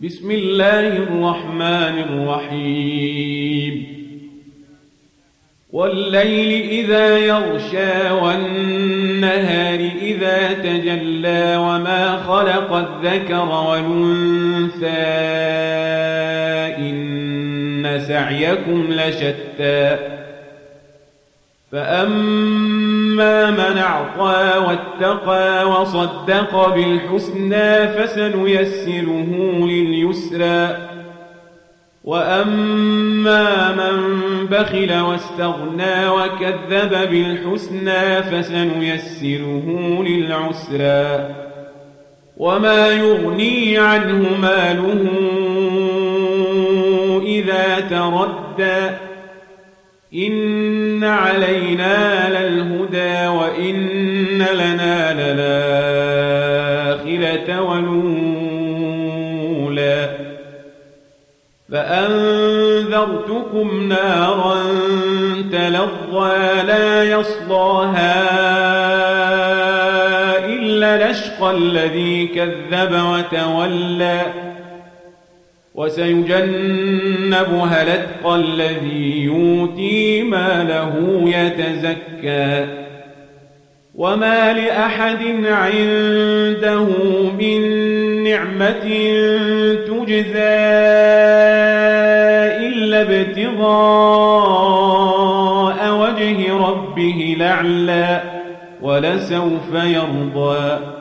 بسم الله الرحمن الرحيم والليل إذا يغشى والنهار إذا تجلى وما خلق الذكر والأنثى إن سعيكم لشتى فأما من أعطى واتقى وصدق بالحسنى فسنيسره لليسرى وأما من بخل واستغنى وكذب بالحسنى فسنيسره للعسرى وما يغني عنه ماله إذا تردى إن علينا للهدى وإن لنا للآخرة والأولى فأنذرتكم نارا تلظى لا يصلاها إلا الأشقى الذي كذب وتولى وسيجنبها الأتقى الذي يؤتي ماله يتزكى وما لأحد عنده من نعمة تجزى إلا ابتغاء وجه ربه الأعلى ولسوف يرضى